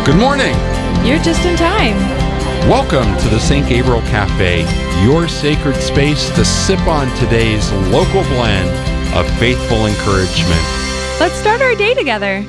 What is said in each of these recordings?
Good morning. You're just in time. Welcome to the St. Gabriel Cafe, your sacred space to sip on today's local blend of faithful encouragement. Let's start our day together.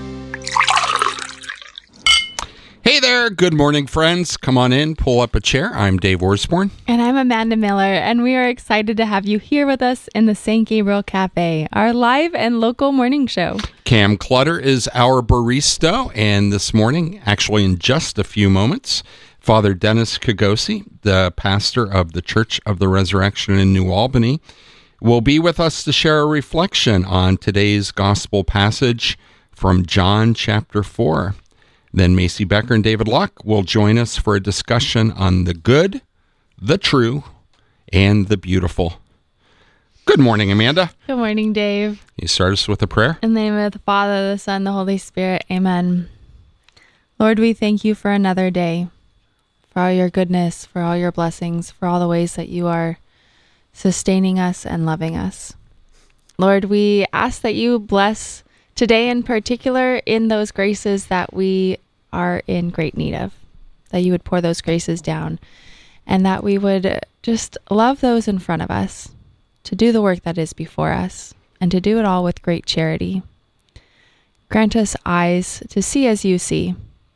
Hey there, good morning, friends. Come on in, pull up a chair. I'm Dave Osborne. And I'm Amanda Miller, and we are excited to have you here with us in the St. Gabriel Cafe, our live and local morning show. Cam Clutter is our barista, and this morning, actually in just a few moments, Father Dennis Kagosi, the pastor of the Church of the Resurrection in New Albany, will be with us to share a reflection on today's gospel passage from John chapter 4. Then Macy Becker and David Luck will join us for a discussion on the good, the true, and the beautiful. Good morning, Amanda. Good morning, Dave. You start us with a prayer? In the name of the Father, the Son, the Holy Spirit. Amen. Lord, we thank you for another day, for all your goodness, for all your blessings, for all the ways that you are sustaining us and loving us. Lord, we ask that you bless today in particular in those graces that we are in great need of, that you would pour those graces down, and that we would just love those in front of us, to do the work that is before us, and to do it all with great charity. Grant us eyes to see as you see.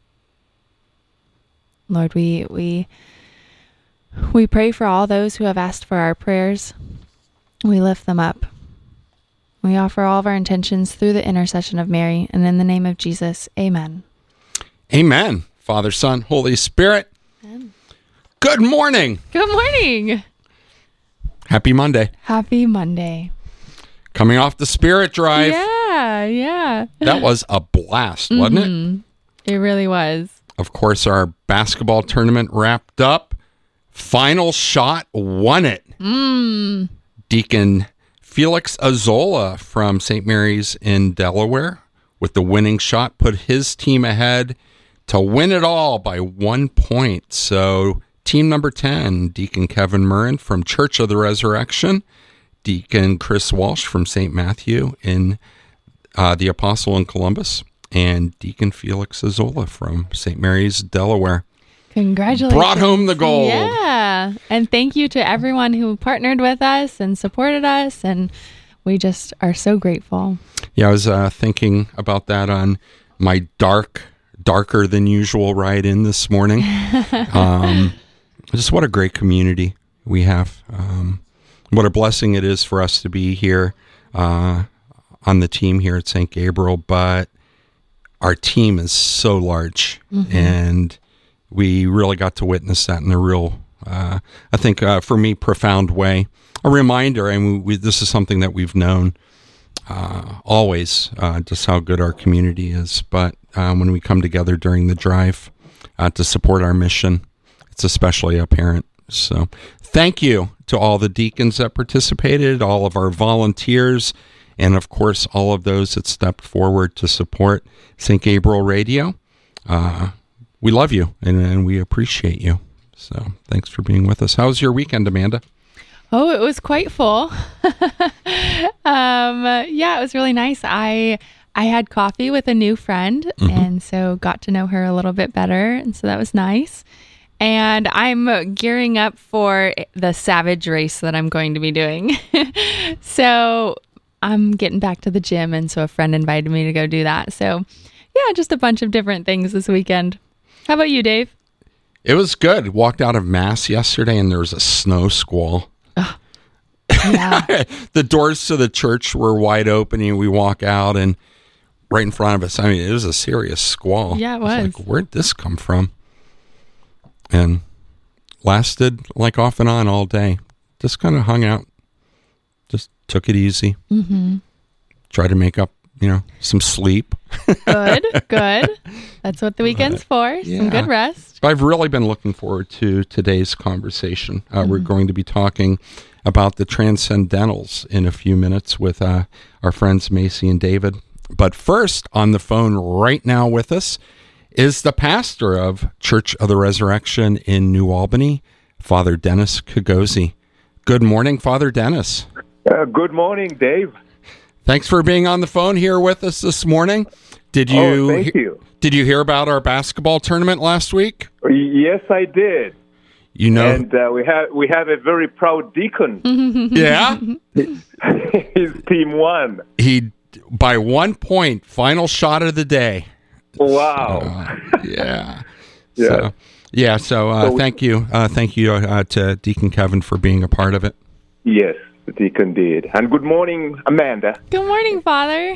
Lord, we pray for all those who have asked for our prayers. We lift them up. We offer all of our intentions through the intercession of Mary, and in the name of Jesus, amen. Amen. Father, Son, Holy Spirit. Amen. Good morning. Good morning. Happy Monday. Happy Monday. Coming off the Spirit Drive. Yeah. That was a blast, wasn't it? It really was. Of course, our basketball tournament wrapped up. Final shot won it. Deacon Felix Azola from St. Mary's in Delaware with the winning shot put his team ahead to win it all by 1 point. So team number 10, Deacon Kevin Murrin from Church of the Resurrection, Deacon Chris Walsh from St. Matthew in the Apostle in Columbus, and Deacon Felix Azola from St. Mary's, Delaware. Congratulations. Brought home the gold. Yeah. And thank you to everyone who partnered with us and supported us. And we just are so grateful. Yeah, I was thinking about that on my darker than usual ride in this morning. Just what a great community we have. What a blessing it is for us to be here on the team here at St. Gabriel. But our team is so large, and we really got to witness that in a real, I think, for me, profound way. A reminder, and this is something that we've known always, just how good our community is. But when we come together during the drive to support our mission, it's especially apparent. So thank you to all the deacons that participated, all of our volunteers, and of course, all of those that stepped forward to support St. Gabriel Radio. We love you and we appreciate you. So thanks for being with us. How was your weekend, Amanda? Oh, it was quite full. Yeah, it was really nice. I had coffee with a new friend, and so got to know her a little bit better, and so that was nice. And I'm gearing up for the Savage race that I'm going to be doing. So I'm getting back to the gym, and so a friend invited me to go do that. So yeah, just a bunch of different things this weekend. How about you, Dave? It was good. Walked out of Mass yesterday, and there was a snow squall. Yeah. The doors to the church were wide open, and we walk out, and right in front of us, I mean, it was a serious squall. Yeah, it was. I was like, where'd this come from? And lasted like off and on all day. Just kind of hung out. Just took it easy. Tried to make up, some sleep. Good. That's what the weekend's for. Some good rest. I've really been looking forward to today's conversation. We're going to be talking about the Transcendentals in a few minutes with our friends Macy and David. But first, on the phone right now with us is the pastor of Church of the Resurrection in New Albany, Father Dennis Kagosi. Good morning, Father Dennis. Good morning, Dave. Thanks for being on the phone here with us this morning. Did Oh, you thank you. Did you hear about our basketball tournament last week? Yes, I did. You know, And we have a very proud deacon. yeah, His team won. he by 1 point, final shot of the day. Wow. Yeah. Yeah. So thank you to Deacon Kevin for being a part of it. Yes, the deacon did. And good morning, Amanda. Good morning, Father.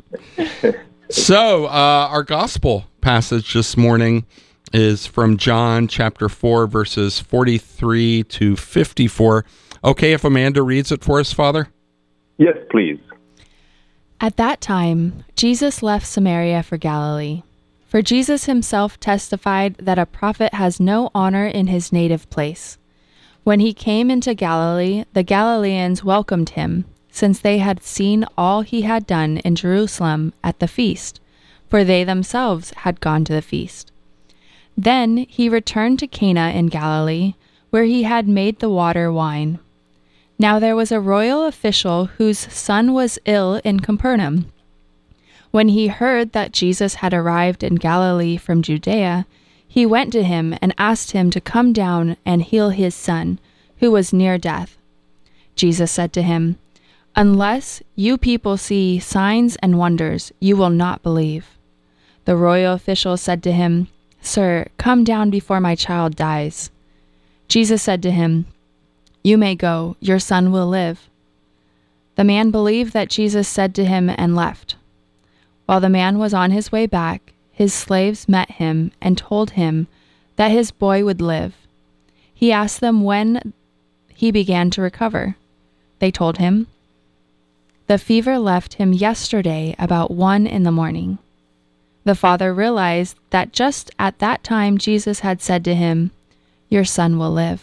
So our gospel passage this morning is from John chapter 4, verses 43 to 54. Okay, if Amanda reads it for us, Father? Yes, please. At that time, Jesus left Samaria for Galilee. For Jesus himself testified that a prophet has no honor in his native place. When he came into Galilee, the Galileans welcomed him, since they had seen all he had done in Jerusalem at the feast, for they themselves had gone to the feast. Then he returned to Cana in Galilee, where he had made the water wine. Now there was a royal official whose son was ill in Capernaum. When he heard that Jesus had arrived in Galilee from Judea, he went to him and asked him to come down and heal his son, who was near death. Jesus said to him, "Unless you people see signs and wonders, you will not believe." The royal official said to him, "Sir, come down before my child dies." Jesus said to him, "You may go, your son will live." The man believed that Jesus said to him and left. While the man was on his way back, his slaves met him and told him that his boy would live. He asked them when he began to recover. They told him, "The fever left him yesterday about 1 a.m." The father realized that just at that time Jesus had said to him, "Your son will live."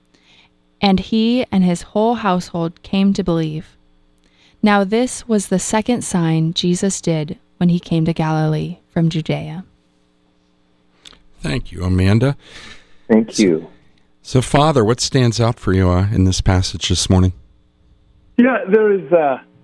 And he and his whole household came to believe. Now this was the second sign Jesus did when he came to Galilee from Judea. Thank you, Amanda. Thank you. So, Father, what stands out for you in this passage this morning? Yeah, there is,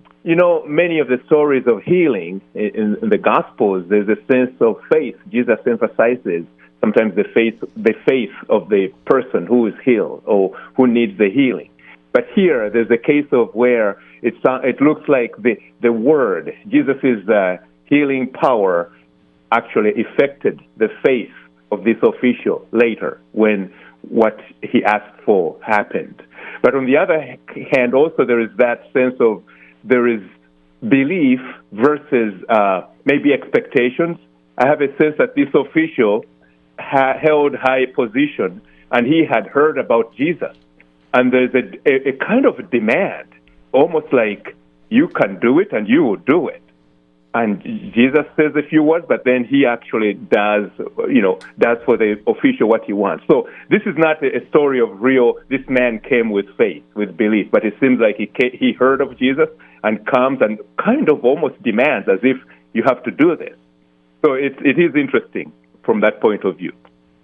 many of the stories of healing in the Gospels. There's a sense of faith. Jesus emphasizes sometimes the faith of the person who is healed or who needs the healing. But here, there's a case of where it looks like the word, Jesus' healing power, actually affected the faith of this official later when what he asked for happened. But on the other hand, also there is that sense of there is belief versus maybe expectations. I have a sense that this official held high position, and he had heard about Jesus. And there's a kind of demand, almost like, you can do it and you will do it. And Jesus says a few words, but then he actually does for the official what he wants. So this is not a story of this man came with faith, with belief, but it seems like he heard of Jesus and comes and kind of almost demands as if you have to do this. So it is interesting from that point of view.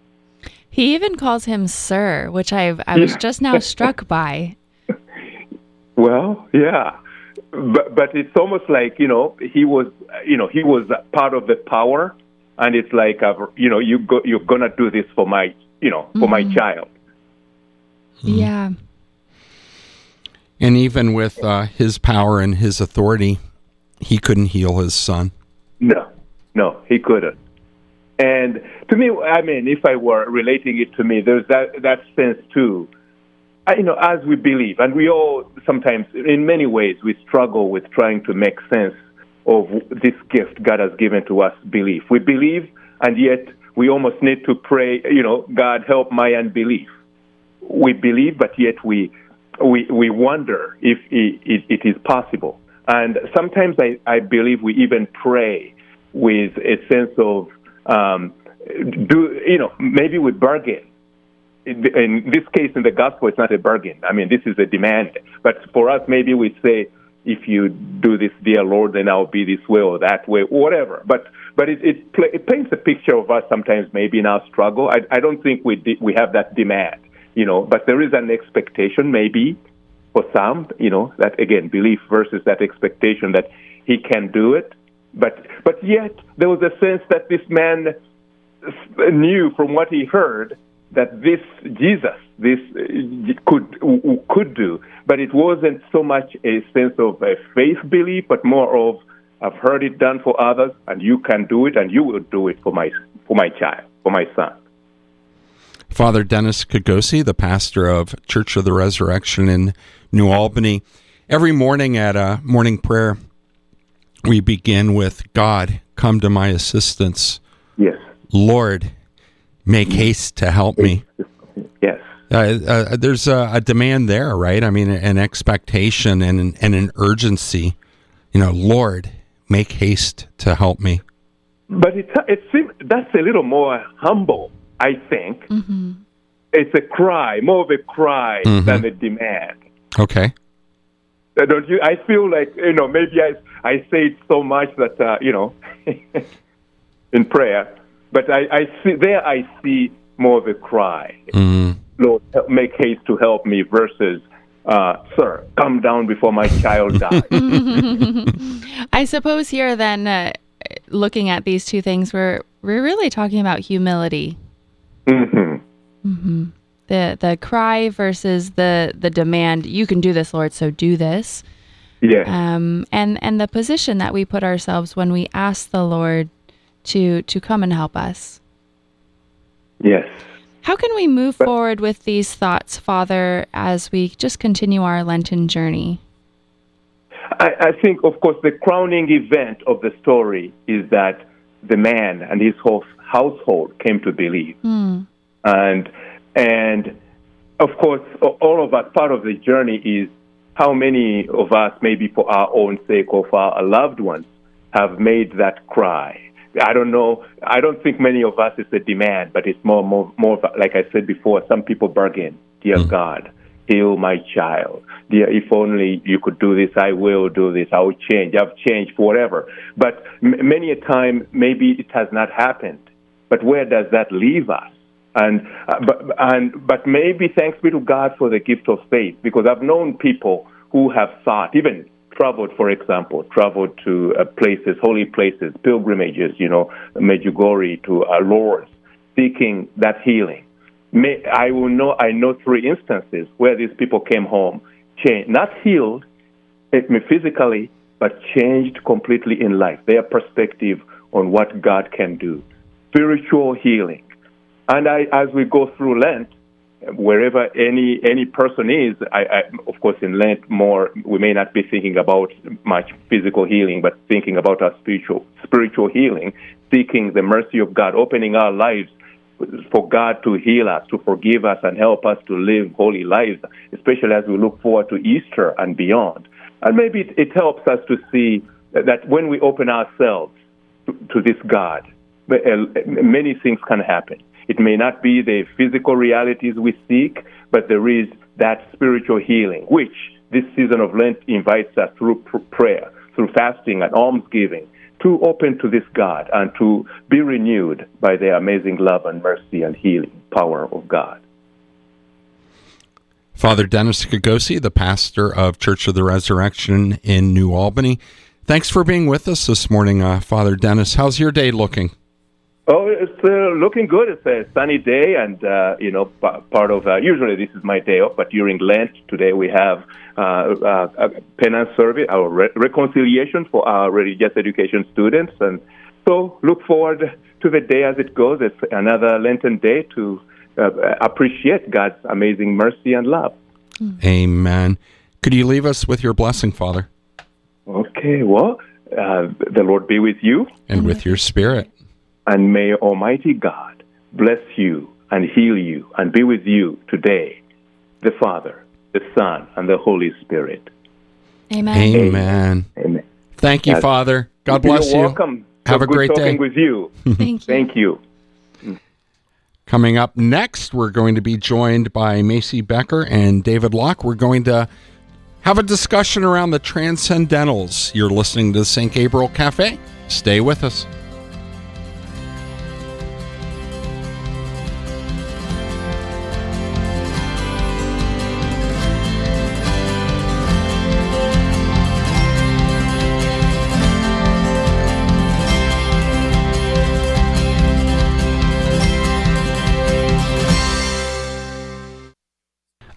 He even calls him Sir, which I was just now struck by. Well, yeah. But it's almost like, he was part of the power, and it's like, you're going to do this for my, for my child. Yeah. And even with his power and his authority, he couldn't heal his son. No, he couldn't. And to me, I mean, if I were relating it to me, there's that sense too. As we believe, and we all sometimes, in many ways, we struggle with trying to make sense of this gift God has given to us, belief. We believe, and yet we almost need to pray, God, help my unbelief. We believe, but yet we wonder if it is possible. And sometimes I believe we even pray with a sense of, maybe we bargain. In this case, in the gospel, it's not a bargain. I mean, this is a demand. But for us, maybe we say, if you do this, dear Lord, then I'll be this way or that way, whatever. But it paints a picture of us sometimes maybe in our struggle. I don't think we have that demand, but there is an expectation maybe for some, that, again, belief versus that expectation that he can do it. But yet there was a sense that this man knew from what he heard that this Jesus, this could do. But it wasn't so much a sense of a faith belief, but more of, I've heard it done for others, and you can do it, and you will do it for my child, for my son. Father Dennis Kagosi, the pastor of Church of the Resurrection in New Albany. Every morning at morning prayer, we begin with, God, come to my assistance. Yes. Lord, make haste to help me. Yes. There's a demand there, right? I mean, an expectation and an urgency. Lord, make haste to help me. But it seems that's a little more humble, I think. Mm-hmm. It's a cry, more of a cry than a demand. Okay. Don't you? I feel like, maybe I say it so much that, in prayer, but I see more of a cry. Mm-hmm. Lord, make haste to help me versus, sir, come down before my child dies. I suppose here then, looking at these two things, we're really talking about humility. Mm-hmm. Mm-hmm. The cry versus the demand. You can do this, Lord, so do this. Yes. And the position that we put ourselves when we ask the Lord to come and help us. Yes. How can we move forward with these thoughts, Father, as we just continue our Lenten journey? I think, of course, the crowning event of the story is that the man and his whole household came to believe. And of course, all of us, part of the journey is how many of us, maybe for our own sake or for our loved ones, have made that cry. I don't know. I don't think many of us is a demand, but it's more like I said before, some people bargain. Dear God, heal my child. Dear, if only you could do this, I will do this. I will change. I've changed forever. But many a time, maybe it has not happened. But where does that leave us? But maybe thanks be to God for the gift of faith, because I've known people who have thought, even traveled to places, holy places, pilgrimages, Medjugorje to Lourdes, seeking that healing. I know 3 instances where these people came home, changed, not healed physically, but changed completely in life, their perspective on what God can do. Spiritual healing. And as we go through Lent, wherever any person is, I of course in Lent more, we may not be thinking about much physical healing, but thinking about our spiritual healing, seeking the mercy of God, opening our lives for God to heal us, to forgive us, and help us to live holy lives, especially as we look forward to Easter and beyond. And maybe it helps us to see that when we open ourselves to this God, many things can happen. It may not be the physical realities we seek, but there is that spiritual healing, which this season of Lent invites us through prayer, through fasting and almsgiving, to open to this God and to be renewed by the amazing love and mercy and healing power of God. Father Dennis Kagosi, the pastor of Church of the Resurrection in New Albany. Thanks for being with us this morning, Father Dennis. How's your day looking? Oh, it's looking good. It's a sunny day, and part of usually this is my day off, but during Lent today we have a penance service, our reconciliation for our religious education students, and so look forward to the day as it goes. It's another Lenten day to appreciate God's amazing mercy and love. Amen. Could you leave us with your blessing, Father? Okay. Well, the Lord be with you, and with your spirit. And may Almighty God bless you and heal you and be with you today, the Father, the Son, and the Holy Spirit. Amen. Amen. Amen. Thank you, Father. God bless you. You're welcome. Have a great day. Talking with you. Thank you. Thank you. Coming up next, we're going to be joined by Macy Becker and David Locke. We're going to have a discussion around the Transcendentals. You're listening to the St. Gabriel Cafe. Stay with us.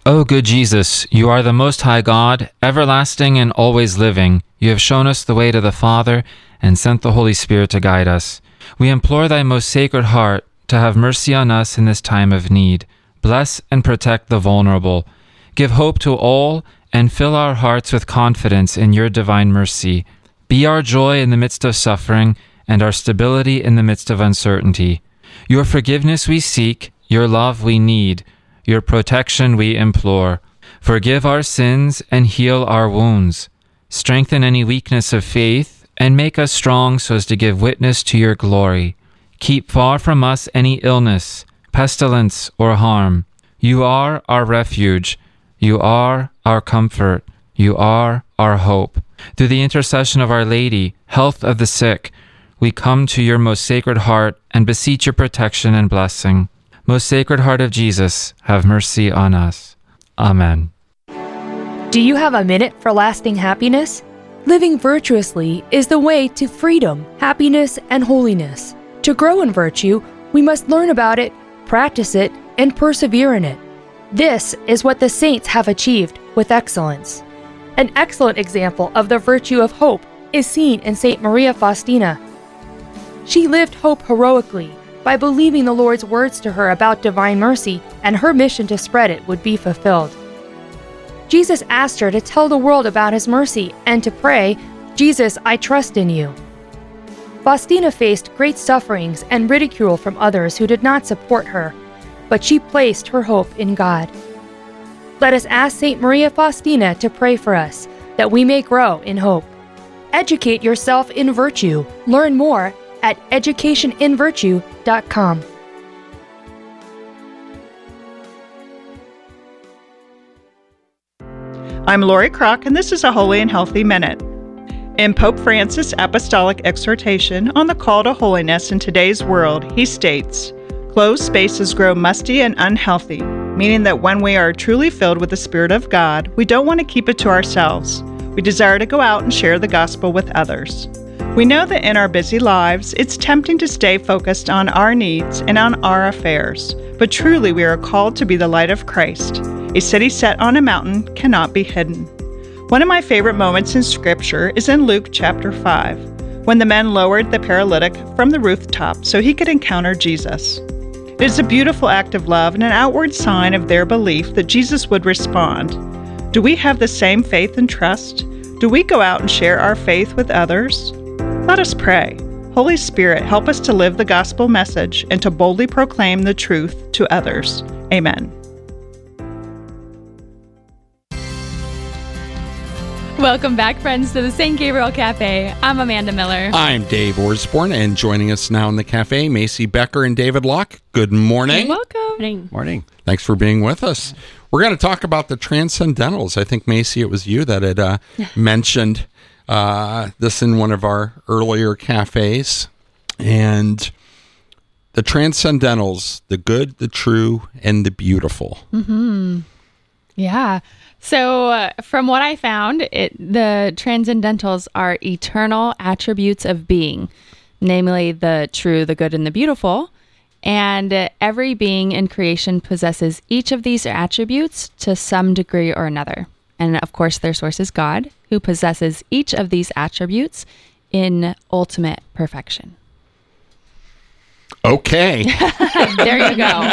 O good Jesus, you are the Most High God, everlasting and always living. You have shown us the way to the Father and sent the Holy Spirit to guide us. We implore thy most sacred heart to have mercy on us in this time of need. Bless and protect the vulnerable. Give hope to all and fill our hearts with confidence in your divine mercy. Be our joy in the midst of suffering and our stability in the midst of uncertainty. Your forgiveness we seek, your love we need, your protection we implore. Forgive our sins and heal our wounds. Strengthen any weakness of faith and make us strong so as to give witness to your glory. Keep far from us any illness, pestilence, or harm. You are our refuge. You are our comfort. You are our hope. Through the intercession of Our Lady, health of the sick, we come to your most sacred heart and beseech your protection and blessing. Most Sacred Heart of Jesus, have mercy on us. Amen. Do you have a minute for lasting happiness? Living virtuously is the way to freedom, happiness, and holiness. To grow in virtue, we must learn about it, practice it, and persevere in it. This is what the saints have achieved with excellence. An excellent example of the virtue of hope is seen in St. Maria Faustina. She lived hope heroically by believing the Lord's words to her about divine mercy, and her mission to spread it would be fulfilled. Jesus asked her to tell the world about his mercy and to pray, "Jesus, I trust in you." Faustina faced great sufferings and ridicule from others who did not support her, but she placed her hope in God. Let us ask St. Maria Faustina to pray for us, that we may grow in hope. Educate yourself in virtue. Learn more at educationinvirtue.com. I'm Lori Kroc, and this is a Holy and Healthy Minute. In Pope Francis' apostolic exhortation on the call to holiness in today's world, he states, "Closed spaces grow musty and unhealthy," meaning that when we are truly filled with the Spirit of God, we don't want to keep it to ourselves. We desire to go out and share the gospel with others. We know that in our busy lives, it's tempting to stay focused on our needs and on our affairs, but truly we are called to be the light of Christ. A city set on a mountain cannot be hidden. One of my favorite moments in Scripture is in Luke chapter 5, when the men lowered the paralytic from the rooftop so he could encounter Jesus. It is a beautiful act of love and an outward sign of their belief that Jesus would respond. Do we have the same faith and trust? Do we go out and share our faith with others? Let us pray. Holy Spirit, help us to live the gospel message and to boldly proclaim the truth to others. Amen. Welcome back, friends, to the St. Gabriel Cafe. I'm Amanda Miller. I'm Dave Osborne, and joining us now in the cafe, Macy Becker and David Locke. Good morning. Welcome. Morning. Thanks for being with us. We're going to talk about the Transcendentals. I think, Macy, it was you that had mentioned this in one of our earlier cafes. And the Transcendentals, the good, the true, and the beautiful. Mm-hmm. Yeah. So from what I found, the Transcendentals are eternal attributes of being, namely the true, the good, and the beautiful. And every being in creation possesses each of these attributes to some degree or another. And of course, their source is God, who possesses each of these attributes in ultimate perfection. Okay. There you go.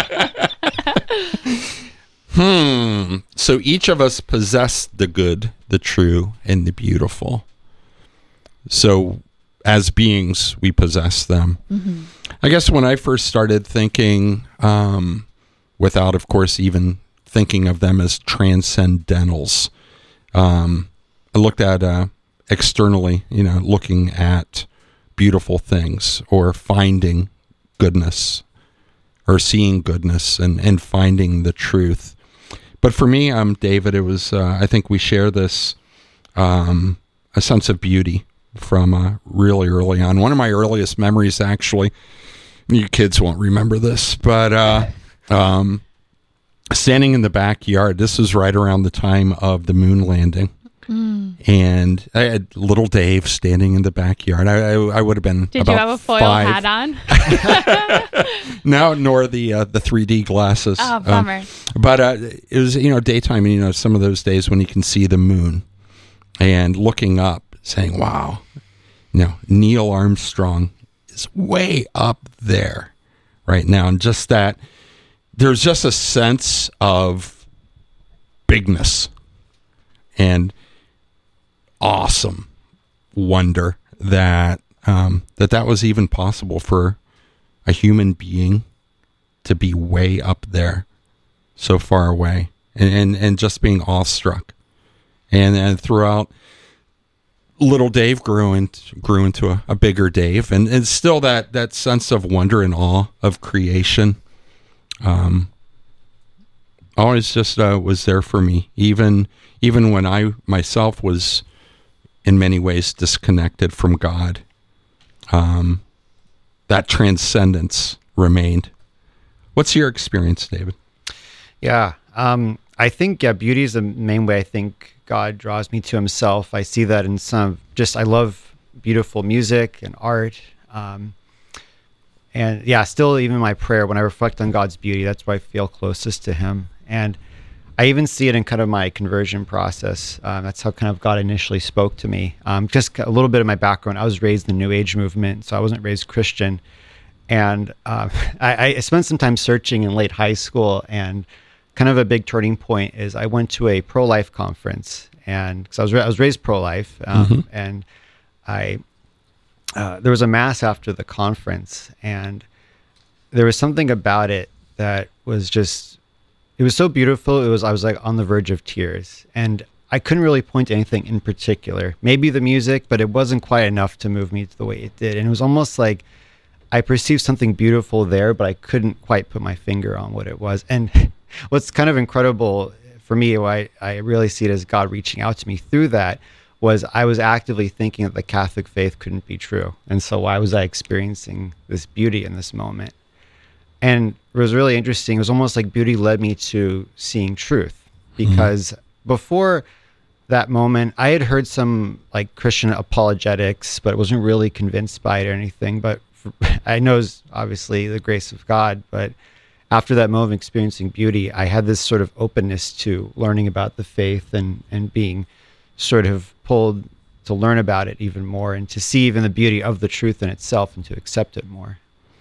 So each of us possess the good, the true, and the beautiful. So as beings, we possess them. Mm-hmm. I guess when I first started thinking, without, of course, even thinking of them as transcendentals, I looked at externally, looking at beautiful things or finding goodness or seeing goodness and finding the truth. But for me, David, it was, I think we share this, a sense of beauty from really early on. One of my earliest memories, actually, you kids won't remember this, but standing in the backyard, this was right around the time of the moon landing. And I had little Dave standing in the backyard. I would have been Did about you have a foil 5. hat on? No, nor the 3D glasses. Oh, bummer. But it was, daytime, and, some of those days when you can see the moon and looking up saying, wow, Neil Armstrong is way up there right now. And just that, there's just a sense of bigness and awesome wonder that that was even possible for a human being to be way up there, so far away, and just being awestruck. And throughout, little Dave grew into a bigger Dave, and still that sense of wonder and awe of creation always just was there for me, even when I myself was in many ways disconnected from God. That transcendence remained. What's your experience, David? Yeah, I think beauty is the main way I think God draws me to himself. I see that in I love beautiful music and art. And still even my prayer, when I reflect on God's beauty, that's where I feel closest to him. And I even see it in kind of my conversion process. That's how kind of God initially spoke to me. Just a little bit of my background. I was raised in the New Age movement, so I wasn't raised Christian. And I spent some time searching in late high school, and kind of a big turning point is I went to a pro-life conference, and because I was raised pro-life, and there was a mass after the conference, and there was something about it that was just, it was so beautiful. I was like on the verge of tears, and I couldn't really point to anything in particular. Maybe the music, but it wasn't quite enough to move me the way it did. And it was almost like I perceived something beautiful there, but I couldn't quite put my finger on what it was. And what's kind of incredible for me, why I really see it as God reaching out to me through that, was I was actively thinking that the Catholic faith couldn't be true. And so why was I experiencing this beauty in this moment? And it was really interesting. It was almost like beauty led me to seeing truth, because before that moment, I had heard some like Christian apologetics, but I wasn't really convinced by it or anything. But I know it's obviously the grace of God. But after that moment of experiencing beauty, I had this sort of openness to learning about the faith and being sort of pulled to learn about it even more, and to see even the beauty of the truth in itself and to accept it more.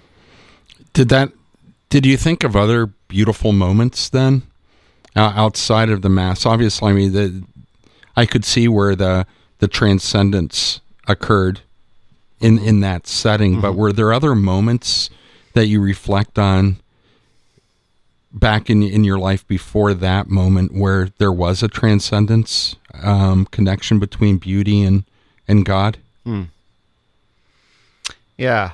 Did you think of other beautiful moments then outside of the Mass? Obviously, I mean, I could see where the transcendence occurred in that setting, but were there other moments that you reflect on back in your life before that moment where there was a transcendence connection between beauty and God? Yeah.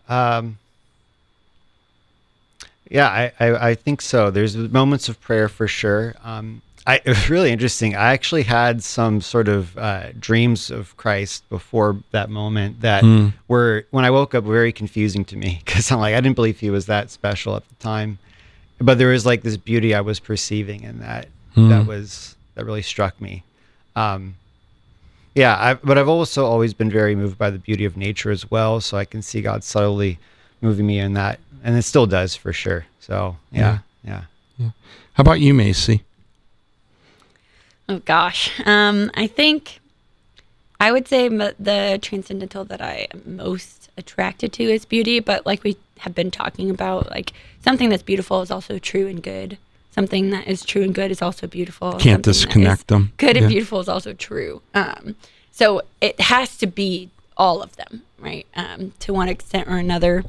I think so. There's moments of prayer for sure. It was really interesting. I actually had some sort of dreams of Christ before that moment that were, when I woke up, very confusing to me, because I'm like, I didn't believe he was that special at the time. But there was like this beauty I was perceiving in that that really struck me. But I've also always been very moved by the beauty of nature as well. So I can see God subtly moving me in that, and it still does for sure. So yeah. How about you, Macy? Oh gosh, I think I would say the transcendental that I am most attracted to is beauty. But like we have been talking about, like something that's beautiful is also true and good. Something that is true and good is also beautiful. Can't disconnect them. Good and beautiful is also true. So it has to be all of them, right? To one extent or another.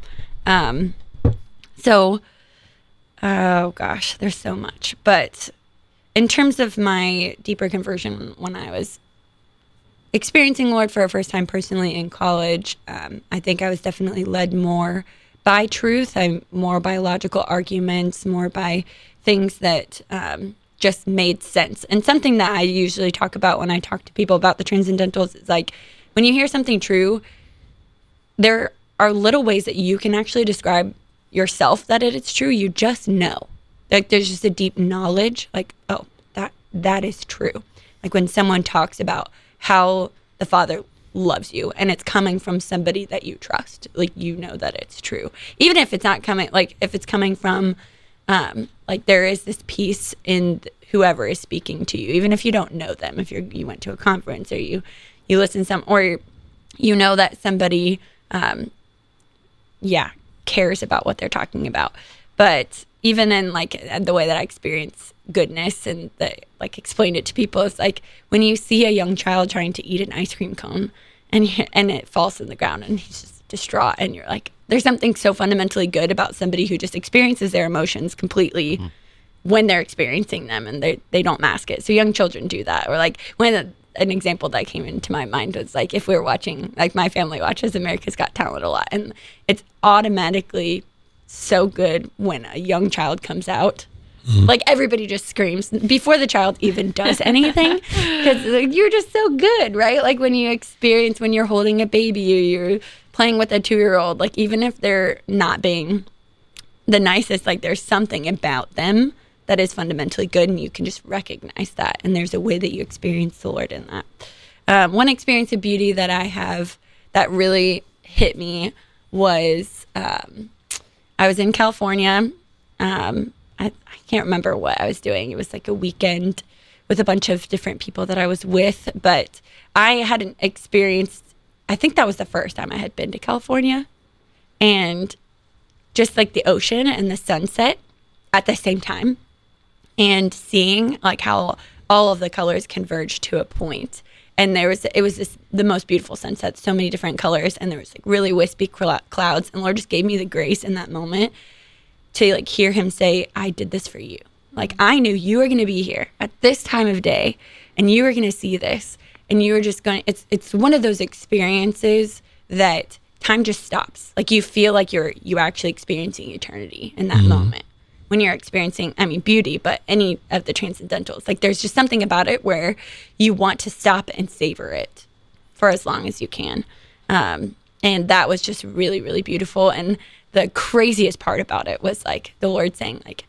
Oh gosh, there's so much. But in terms of my deeper conversion, when I was experiencing Lord for a first time personally in college, I think I was definitely led more by truth. More by logical arguments, more by things that just made sense. And something that I usually talk about when I talk to people about the transcendentals is like, when you hear something true, there are little ways that you can actually describe yourself that it is true. You just know. Like there's just a deep knowledge, like, oh, that is true. Like when someone talks about how the Father loves you and it's coming from somebody that you trust, like you know that it's true, even if it's not coming, like if it's coming from like there is this peace in whoever is speaking to you, even if you don't know them, if you went to a conference or you listen to some, or you know that somebody cares about what they're talking about. But even in like the way that I experience goodness and like explain it to people, it's like when you see a young child trying to eat an ice cream cone and it falls in the ground and he's just distraught, and you're like, there's something so fundamentally good about somebody who just experiences their emotions completely when they're experiencing them, and they don't mask it. So young children do that. Or like when an example that came into my mind was like if we were watching, like my family watches America's Got Talent a lot, and it's automatically so good when a young child comes out. Like everybody just screams before the child even does anything, because like, you're just so good, right? Like when you're holding a baby or you're playing with a 2-year-old, like even if they're not being the nicest, like there's something about them that is fundamentally good, and you can just recognize that, and there's a way that you experience the Lord in that. One experience of beauty that I have that really hit me was I was in California. I can't remember what I was doing. It was like a weekend with a bunch of different people that I was with, but I hadn't experienced, I think that was the first time I had been to California, and just like the ocean and the sunset at the same time, and seeing like how all of the colors converged to a point. And it was the most beautiful sunset, so many different colors, and there was like really wispy clouds, and Lord just gave me the grace in that moment to like hear him say, I did this for you. Like I knew you were going to be here at this time of day, and you were going to see this, and you were just going to, it's one of those experiences that time just stops. Like you feel like you're actually experiencing eternity in that moment when you're experiencing, I mean, beauty, but any of the transcendentals. Like there's just something about it where you want to stop and savor it for as long as you can. And that was just really, really beautiful. And the craziest part about it was like the Lord saying like,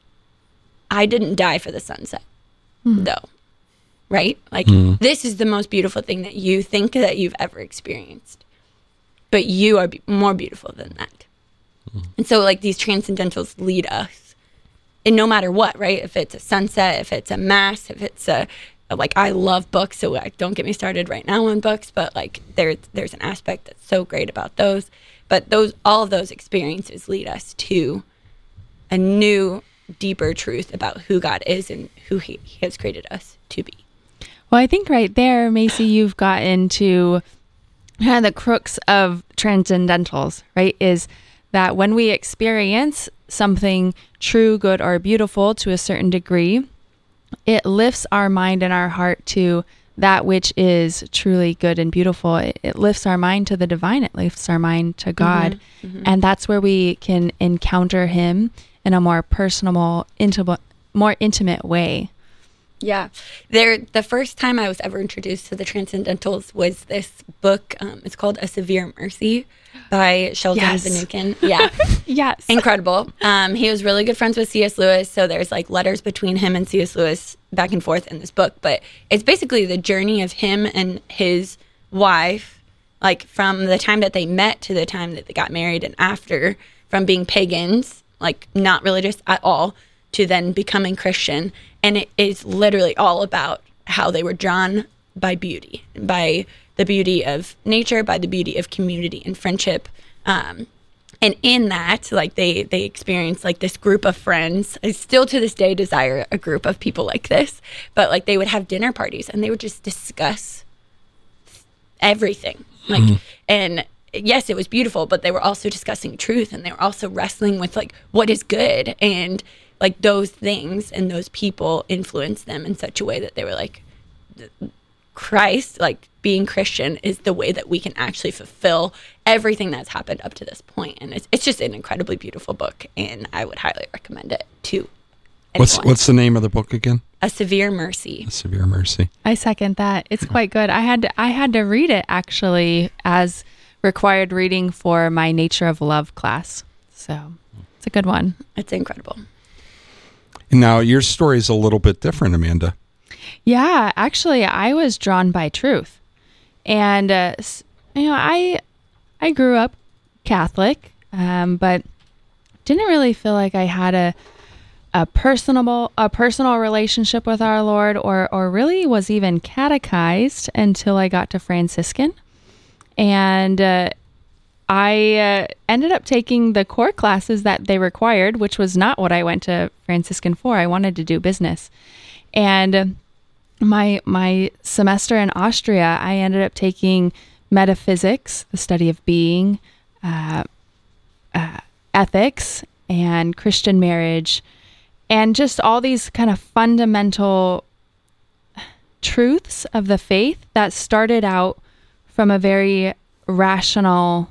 I didn't die for the sunset though. Right? Like this is the most beautiful thing that you think that you've ever experienced, but you are more beautiful than that. And so like these transcendentals lead us in no matter what, right? If it's a sunset, if it's a mass, if it's like I love books, so don't get me started right now on books, but like there's an aspect that's so great about those. But all of those experiences lead us to a new, deeper truth about who God is and who he has created us to be. Well, I think right there, Macy, you've got into kind of the crux of transcendentals, right? Is that when we experience something true, good, or beautiful to a certain degree, it lifts our mind and our heart to that which is truly good and beautiful. It lifts our mind to the divine. It lifts our mind to God. And that's where we can encounter him in a more personal, more intimate way. Yeah. The first time I was ever introduced to the Transcendentals was this book. It's called A Severe Mercy by Sheldon Vanauken. Yeah. Yes. Incredible. He was really good friends with C.S. Lewis, so there's like letters between him and C.S. Lewis back and forth in this book. But it's basically the journey of him and his wife, like from the time that they met to the time that they got married and after, from being pagans, like not religious at all, to then becoming Christian. And it is literally all about how they were drawn by beauty, by the beauty of nature, by the beauty of community and friendship. And in that, like they experienced like this group of friends. I still to this day desire a group of people like this, but like they would have dinner parties and they would just discuss everything. Like, and yes, it was beautiful, but they were also discussing truth, and they were also wrestling with like what is good, and like those things and those people influenced them in such a way that they were like, Christ, like being Christian is the way that we can actually fulfill everything that's happened up to this point. And it's just an incredibly beautiful book, and I would highly recommend it to anyone. What's the name of the book again? A Severe Mercy. A Severe Mercy. I second that. It's quite good. I had to read it actually as required reading for my Nature of Love class. So it's a good one. It's incredible. Now, your story is a little bit different, Amanda. Yeah, actually, I was drawn by truth. And, I grew up Catholic, but didn't really feel like I had a personal relationship with our Lord, or really was even catechized until I got to Franciscan. And I ended up taking the core classes that they required, which was not what I went to Franciscan for. I wanted to do business. And my semester in Austria, I ended up taking metaphysics, the study of being, ethics, and Christian marriage, and just all these kind of fundamental truths of the faith that started out from a very rational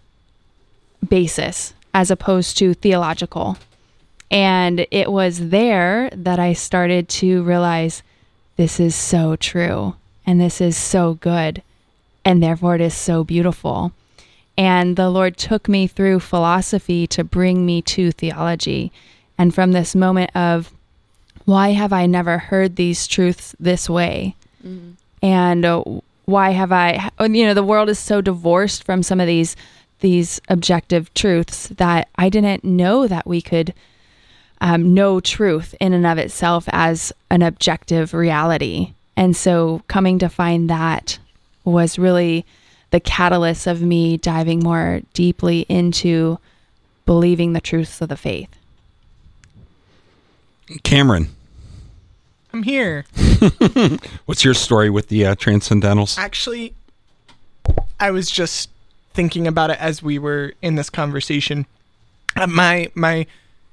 basis as opposed to theological. And it was there that I started to realize this is so true, and this is so good, and therefore it is so beautiful. And the Lord took me through philosophy to bring me to theology. And from this moment of, why have I never heard these truths this way? Mm-hmm. And why have I, the world is so divorced from some of these objective truths that I didn't know that we could know truth in and of itself as an objective reality. And so coming to find that was really the catalyst of me diving more deeply into believing the truths of the faith. Cameron. I'm here. What's your story with the Transcendentals? Actually, I was just thinking about it as we were in this conversation. My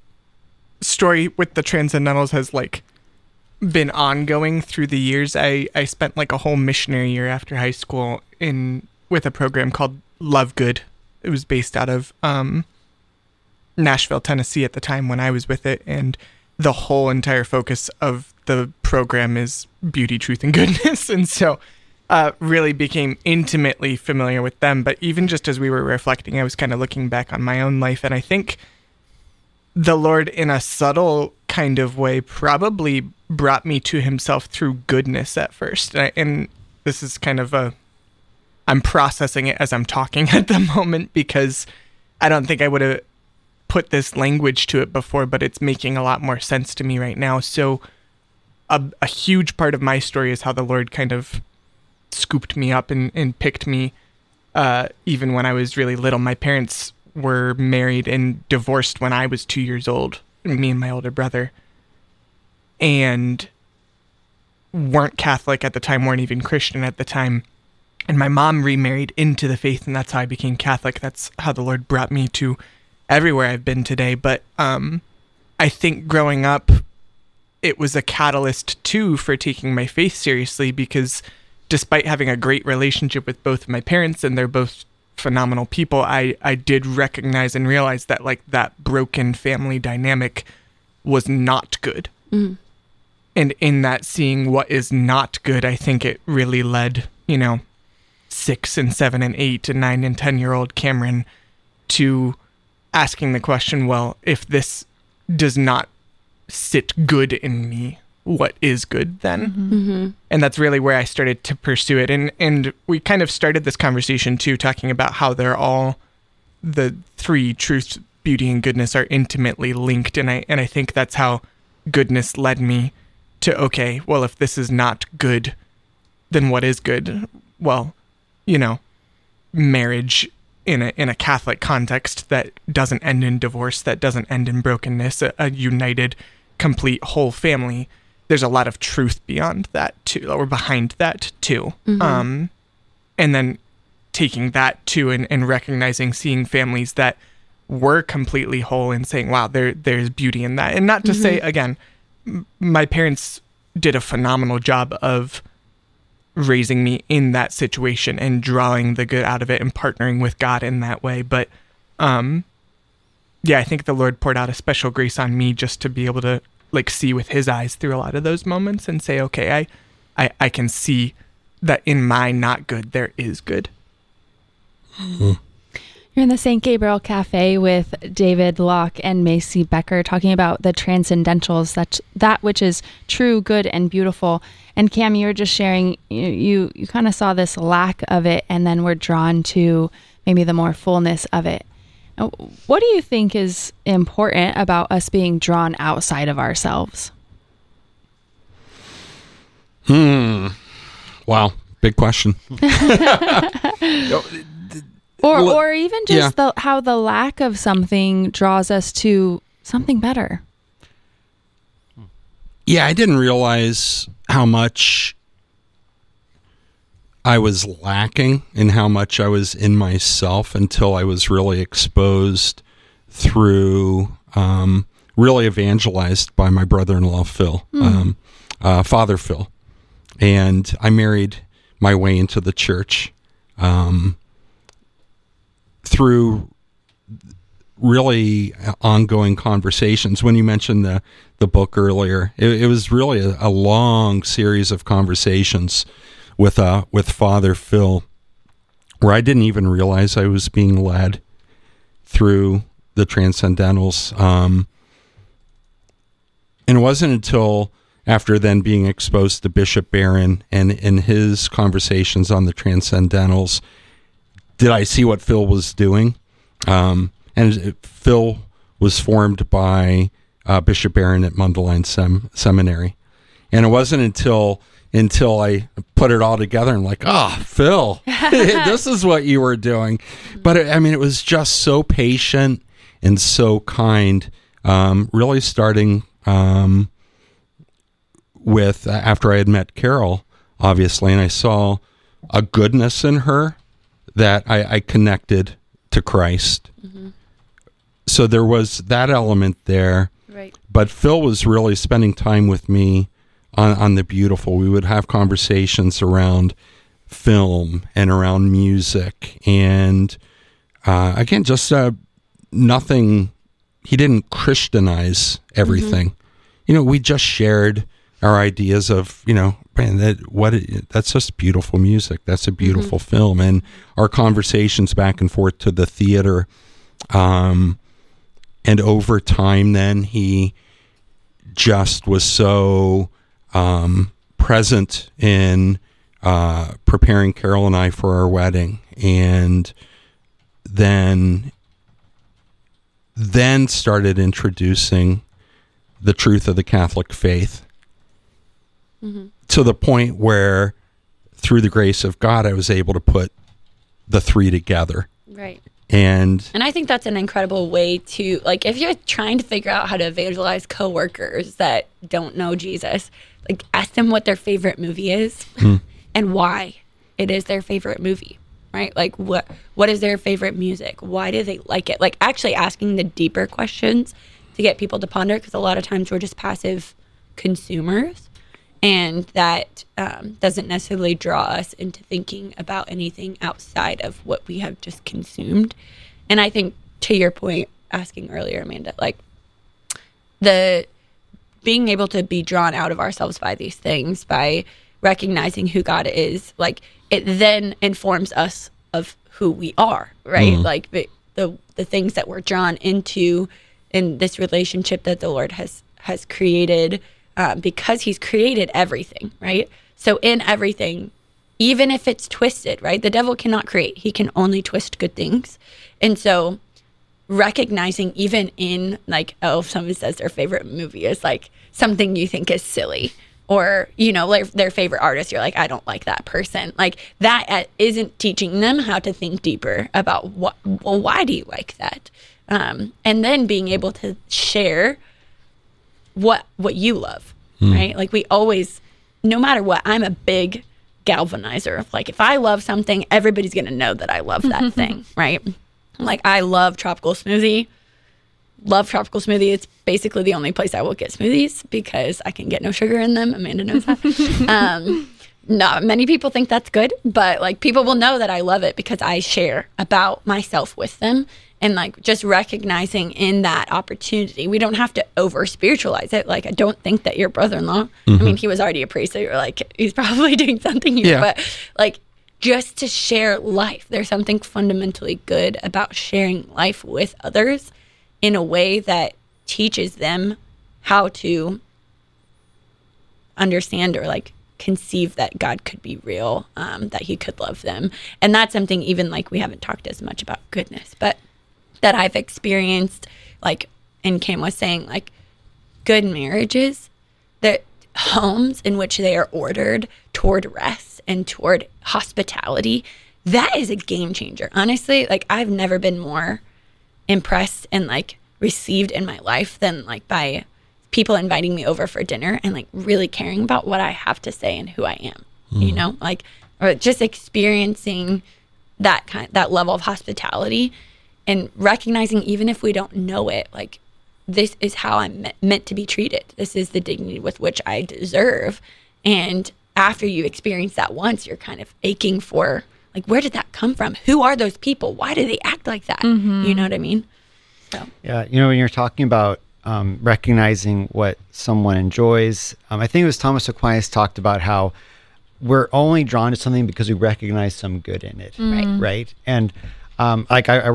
story with the Transcendentals has been ongoing through the years. I spent a whole missionary year after high school with a program called Love Good. It was based out of Nashville, Tennessee at the time when I was with it, and the whole entire focus of the program is beauty, truth, and goodness. And so really became intimately familiar with them. But even just as we were reflecting, I was kind of looking back on my own life, and I think the Lord, in a subtle kind of way, probably brought me to himself through goodness at first. And this is kind of I'm processing it as I'm talking at the moment, because I don't think I would have put this language to it before, but it's making a lot more sense to me right now. So a huge part of my story is how the Lord kind of scooped me up and picked me even when I was really little. My parents were married and divorced when I was 2 years old, me and my older brother, and weren't Catholic at the time, weren't even Christian at the time. And my mom remarried into the faith, and that's how I became Catholic. That's how the Lord brought me to everywhere I've been today. But I think growing up, it was a catalyst too for taking my faith seriously, because despite having a great relationship with both of my parents, and they're both phenomenal people, I did recognize and realize that that broken family dynamic was not good. Mm-hmm. And in that, seeing what is not good, I think it really led, 6 and 7 and 8 and 9 and 10-year-old Cameron to asking the question, well, if this does not sit good in me, what is good then? Mm-hmm. And that's really where I started to pursue it. And we kind of started this conversation too, talking about how the three truths, beauty, and goodness are intimately linked. And I think that's how goodness led me to, okay, well, if this is not good, then what is good? Well, marriage in a Catholic context that doesn't end in divorce, that doesn't end in brokenness, a united, complete whole family. There's a lot of truth beyond that too, or behind that too. Mm-hmm. And then taking that too and recognizing, seeing families that were completely whole and saying, wow, there's beauty in that. And not to say, again, my parents did a phenomenal job of raising me in that situation and drawing the good out of it and partnering with God in that way. But I think the Lord poured out a special grace on me just to be able to see with his eyes through a lot of those moments and say, okay, I can see that in my not good, there is good. Mm-hmm. You're in the St. Gabriel Cafe with David Locke and Macy Becker talking about the transcendentals, that which is true, good, and beautiful. And Cam, you were just sharing, you kind of saw this lack of it and then were drawn to maybe the more fullness of it. What do you think is important about us being drawn outside of ourselves? Wow. Big question. Or even just how the lack of something draws us to something better. Yeah, I didn't realize how much I was lacking and how much I was in myself until I was really exposed through, really evangelized by my brother-in-law, Phil, Father Phil. And I married my way into the church through really ongoing conversations. When you mentioned the book earlier, it was really a long series of conversations with Father Phil, where I didn't even realize I was being led through the transcendentals. And it wasn't until after then being exposed to Bishop Barron and in his conversations on the transcendentals did I see what Phil was doing. And Phil was formed by Bishop Barron at Mundelein Seminary. And it wasn't until I put it all together and like, Phil, this is what you were doing. But it was just so patient and so kind, really starting with after I had met Carol, obviously, and I saw a goodness in her that I connected to Christ. Mm-hmm. So there was that element there. Right. But Phil was really spending time with me on the beautiful. We would have conversations around film and around music. And again, just nothing, he didn't Christianize everything. Mm-hmm. We just shared our ideas of, man, that's just beautiful music. That's a beautiful film. And our conversations back and forth to the theater. And over time, then he just was so present in preparing Carol and I for our wedding. And then started introducing the truth of the Catholic faith. Mm-hmm. To the point where, through the grace of God, I was able to put the three together. Right. And I think that's an incredible way to, like, if you're trying to figure out how to evangelize coworkers that don't know Jesus, like, ask them what their favorite movie is and why it is their favorite movie, right? Like, what is their favorite music? Why do they like it? Like, actually asking the deeper questions to get people to ponder, because a lot of times we're just passive consumers. And that doesn't necessarily draw us into thinking about anything outside of what we have just consumed. And I think, to your point, asking earlier, Amanda, like, the being able to be drawn out of ourselves by these things, by recognizing who God is, like, it then informs us of who we are, right? Mm-hmm. Like, the things that we're drawn into in this relationship that the Lord has created. Because he's created everything, right? So in everything, even if it's twisted, right? The devil cannot create. He can only twist good things. And so recognizing even in, like, if someone says their favorite movie is, like, something you think is silly, or, like their favorite artist, you're like, I don't like that person. Like, that isn't teaching them how to think deeper about why do you like that? And then being able to share what you love, right? Like, we always, no matter what, I'm a big galvanizer of, like, if I love something, everybody's going to know that I love that thing, right? Like, I love tropical smoothie. It's basically the only place I will get smoothies because I can get no sugar in them. Amanda knows that. Not many people think that's good, but, like, people will know that I love it because I share about myself with them. And, like, just recognizing in that opportunity, we don't have to over spiritualize it. Like, I don't think that your brother-in-law, I mean, he was already a priest, so you're like, he's probably doing something here. Yeah. But, like, just to share life. There's something fundamentally good about sharing life with others in a way that teaches them how to understand or like conceive that God could be real, that he could love them. And that's something even like we haven't talked as much about goodness, but that I've experienced, like, and Kim was saying, like, good marriages, that homes in which they are ordered toward rest and toward hospitality, that is a game changer. Honestly, like, I've never been more impressed and like received in my life than like by people inviting me over for dinner and like really caring about what I have to say and who I am, you know, like, or just experiencing that level of hospitality and recognizing, even if we don't know it, like, this is how I'm meant to be treated. This is the dignity with which I deserve. And after you experience that once, you're kind of aching for, like, where did that come from? Who are those people? Why do they act like that? You know what I mean? So. Yeah, you know, when you're talking about recognizing what someone enjoys, I think it was Thomas Aquinas talked about how we're only drawn to something because we recognize some good in it, right? And like I'm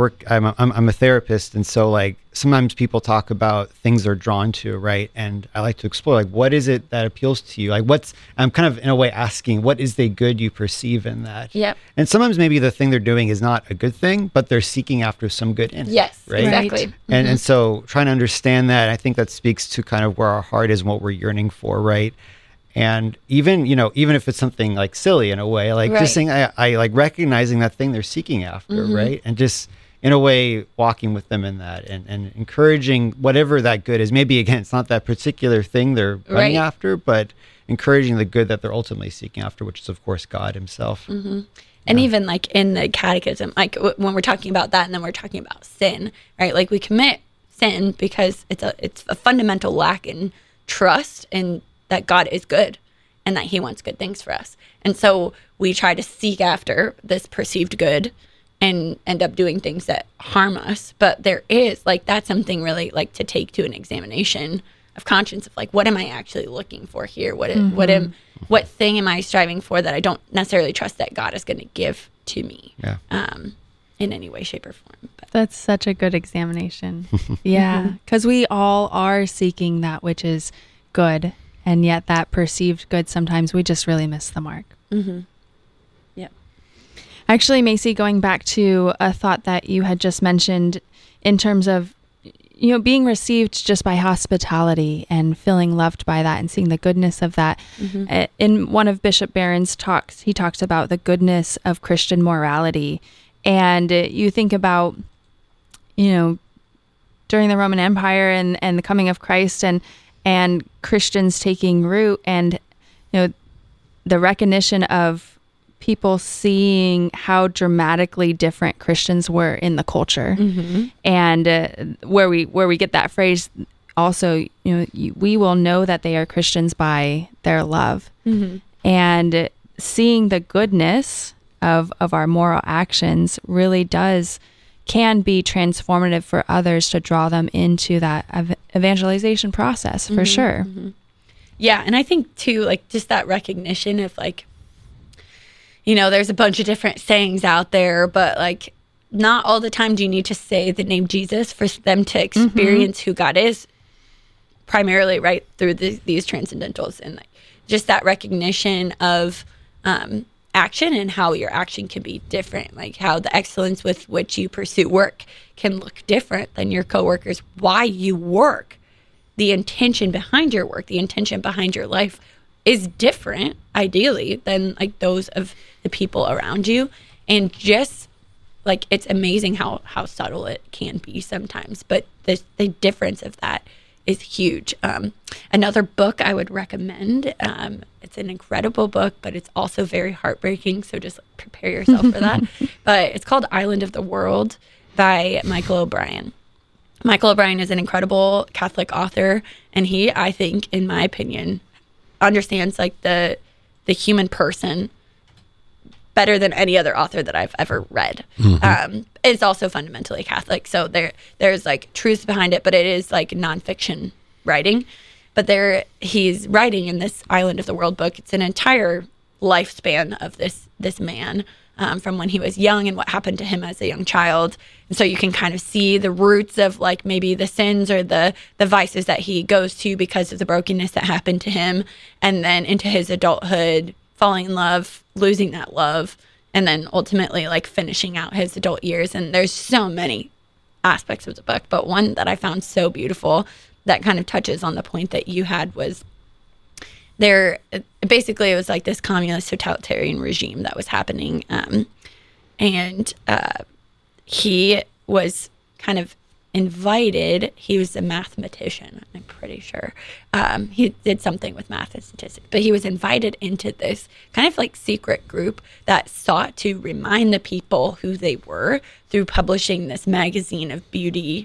a therapist, and so like sometimes people talk about things they're drawn to, right? And I like to explore, like, what is it that appeals to you? Like, I'm kind of in a way asking, what is the good you perceive in that? Yep. And sometimes maybe the thing they're doing is not a good thing, but they're seeking after some good in it. Yes, right? Exactly. And so trying to understand that, I think that speaks to kind of where our heart is and what we're yearning for, right? And even, you know, even if it's something like silly in a way, like just saying, I like recognizing that thing they're seeking after, right? And just in a way walking with them in that and encouraging whatever that good is. Maybe again, it's not that particular thing they're running after, but encouraging the good that they're ultimately seeking after, which is of course God himself. And even like in the catechism, like when we're talking about that and then we're talking about sin, right? Like we commit sin because it's a fundamental lack in trust and that God is good and that he wants good things for us. And so we try to seek after this perceived good and end up doing things that harm us. But there is, like, that's something really like to take to an examination of conscience of like, what am I actually looking for here? What thing am I striving for that I don't necessarily trust that God is going to give to me in any way, shape, or form? But. That's such a good examination. Yeah, because we all are seeking that which is good. And yet that perceived good, sometimes we just really miss the mark. Yeah. Actually, Macy, going back to a thought that you had just mentioned in terms of, you know, being received just by hospitality and feeling loved by that and seeing the goodness of that. In one of Bishop Barron's talks, he talks about the goodness of Christian morality. And you think about, you know, during the Roman Empire and the coming of Christ and Christians taking root, and, you know, the recognition of people seeing how dramatically different Christians were in the culture, and where we get that phrase also, you know, we will know that they are Christians by their love, and seeing the goodness of our moral actions really can be transformative for others to draw them into that evangelization process, for sure. Yeah, and I think too, like, just that recognition of, like, you know, there's a bunch of different sayings out there, but like, not all the time do you need to say the name Jesus for them to experience who God is, primarily right through these transcendentals, and like just that recognition of action and how your action can be different, like how the excellence with which you pursue work can look different than your coworkers. Why you work, the intention behind your work, the intention behind your life is different, ideally, than like those of the people around you. And just like, it's amazing how subtle it can be sometimes, but the difference of that is huge. Another book I would recommend, it's an incredible book, but it's also very heartbreaking, so just prepare yourself for that. But it's called Island of the World by Michael O'Brien. Michael O'Brien is an incredible Catholic author, and he, I think, in my opinion, understands like the human person better than any other author that I've ever read. It's also fundamentally Catholic, so there's like truths behind it, but it is like nonfiction writing. But he's writing in this Island of the World book. It's an entire lifespan of this man, from when he was young and what happened to him as a young child. And so you can kind of see the roots of like maybe the sins or the vices that he goes to because of the brokenness that happened to him, and then into his adulthood, falling in love, losing that love, and then ultimately like finishing out his adult years. And there's so many aspects of the book, but one that I found so beautiful that kind of touches on the point that you had was there. Basically, it was like this communist totalitarian regime that was happening, and he was kind of invited. He was a mathematician, I'm pretty sure. He did something with math and statistics, but he was invited into this kind of like secret group that sought to remind the people who they were through publishing this magazine of beauty,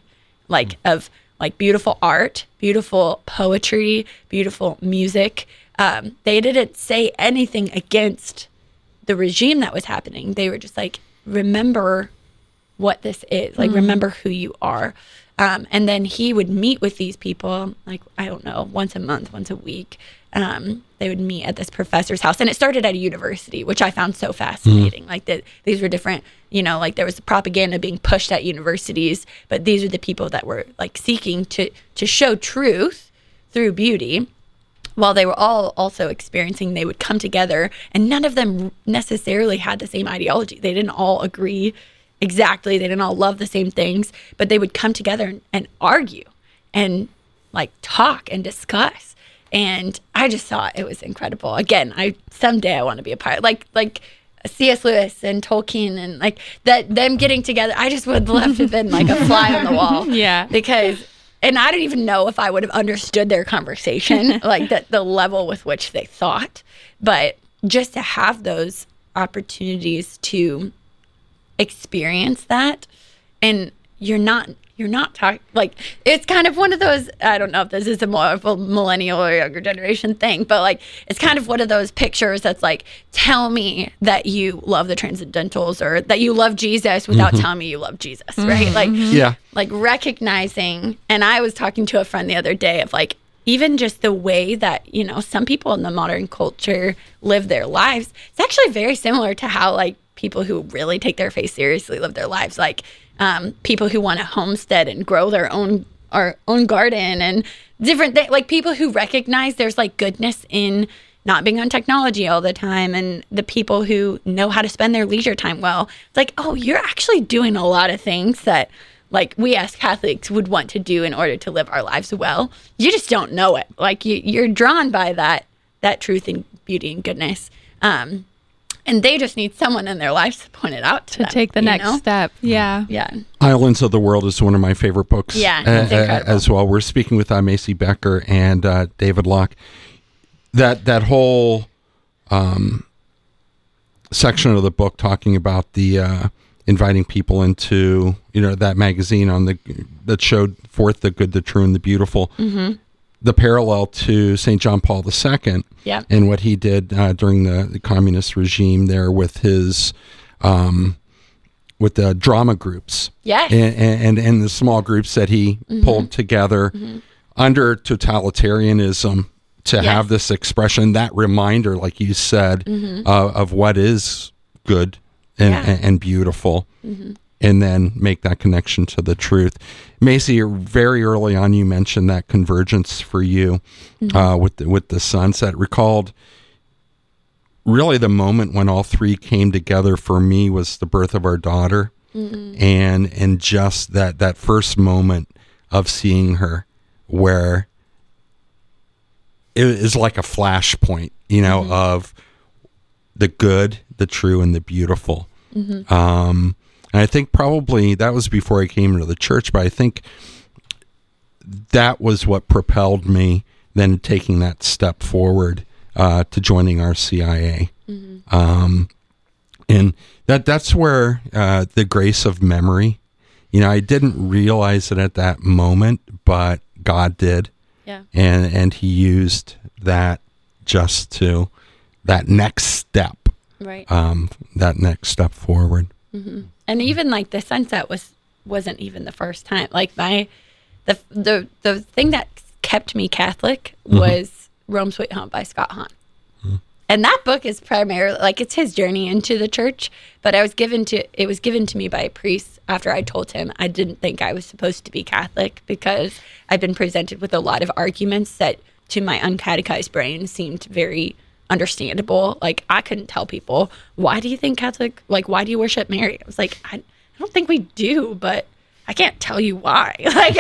of beautiful art, beautiful poetry, beautiful music. They didn't say anything against the regime that was happening. They were just like, remember what this is, remember who you are. And then he would meet with these people, like, I don't know, once a month, once a week. They would meet at this professor's house. And it started at a university, which I found so fascinating. Like that these were different, like there was propaganda being pushed at universities, but these are the people that were like seeking to show truth through beauty. While they were all also experiencing, they would come together, and none of them necessarily had the same ideology. They didn't all agree exactly. They didn't all love the same things, but they would come together and argue and like talk and discuss. And I just thought it was incredible. Again, someday I want to be a part, like C.S. Lewis and Tolkien and like that, them getting together. I just would love to have been like a fly on the wall. Yeah. And I don't even know if I would have understood their conversation, like the level with which they thought. But just to have those opportunities to experience that, and you're not talking, like, it's kind of one of those, I don't know if this is a more of a millennial or younger generation thing, but like it's kind of one of those pictures that's like, tell me that you love the Transcendentals or that you love Jesus without telling me you love Jesus, right? Like, Yeah. like recognizing. And I was talking to a friend the other day of like, even just the way that, some people in the modern culture live their lives, it's actually very similar to how like people who really take their faith seriously live their lives. Like people who want to homestead and grow their own garden and different things, like people who recognize there's like goodness in not being on technology all the time, and the people who know how to spend their leisure time well. It's like, oh, you're actually doing a lot of things that like we as Catholics would want to do in order to live our lives well. You just don't know it. Like you're drawn by that truth and beauty and goodness. And they just need someone in their lives to point it out to them, take the next step. Yeah. Yeah. Islands of the World is one of my favorite books. Yeah, it's incredible. As well. We're speaking with Macy Becker and David Locke. That whole section of the book talking about the inviting people into that magazine that showed forth the good, the true, and the beautiful. Mm-hmm. The parallel to St. John Paul II and what he did during the communist regime there with his with the drama groups, and the small groups that he pulled together under totalitarianism to have this expression, that reminder, like you said, of what is good and beautiful. And then make that connection to the truth. Macy, very early on, you mentioned that convergence for you with the sunset. Recalled really the moment when all three came together for me was the birth of our daughter, and just that first moment of seeing her, where it is like a flashpoint, of the good, the true, and the beautiful. And I think probably that was before I came into the church, but I think that was what propelled me then taking that step forward to joining RCIA. And that's where the grace of memory, I didn't realize it at that moment, but God did. Yeah. And he used that just to that next step. Right. That next step forward. And even like the sunset wasn't even the first time. Like the thing that kept me Catholic was Rome Sweet Home by Scott Hahn. And that book is primarily like it's his journey into the church, but it was given to me by a priest after I told him I didn't think I was supposed to be Catholic because I've been presented with a lot of arguments that to my uncatechized brain seemed very understandable. Like I couldn't tell people, why do you think Catholic, like why do you worship Mary? I was like, I don't think we do, but I can't tell you why.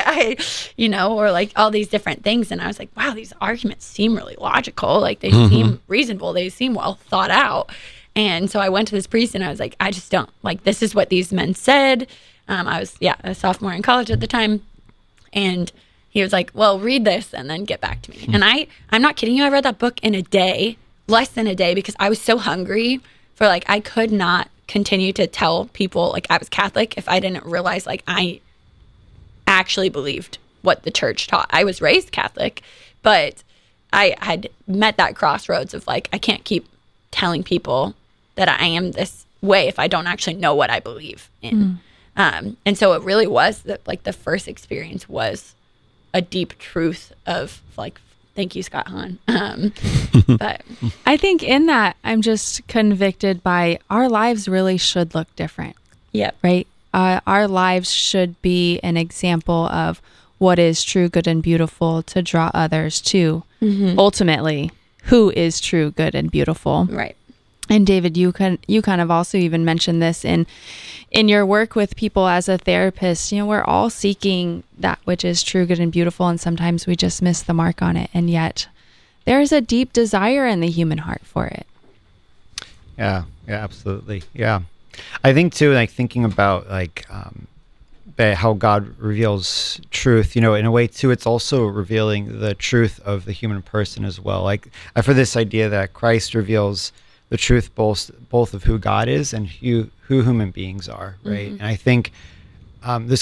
Or like all these different things. And I was like, wow, these arguments seem really logical. Like they seem reasonable. They seem well thought out. And so I went to this priest and I was like, I just don't like, this is what these men said. I was, a sophomore in college at the time. And he was like, well, read this and then get back to me. And I'm not kidding you. I read that book in a day, less than a day, because I was so hungry for like, I could not continue to tell people like I was Catholic if I didn't realize like I actually believed what the church taught. I was raised Catholic, but I had met that crossroads of like, I can't keep telling people that I am this way if I don't actually know what I believe in. And so it really was that like the first experience was a deep truth of like, thank you, Scott Hahn. But I think in that I'm just convicted by our lives really should look different. Yep. Right? Our lives should be an example of what is true, good, and beautiful to draw others to. Ultimately, who is true, good, and beautiful. Right. And David, you kind of also even mentioned this in your work with people as a therapist. We're all seeking that which is true, good, and beautiful, and sometimes we just miss the mark on it. And yet, there's a deep desire in the human heart for it. Yeah, absolutely. Yeah, I think too, like thinking about like how God reveals truth. In a way too, it's also revealing the truth of the human person as well. Like I've heard this idea that Christ reveals the truth both of who God is and who human beings are, right? And I think it's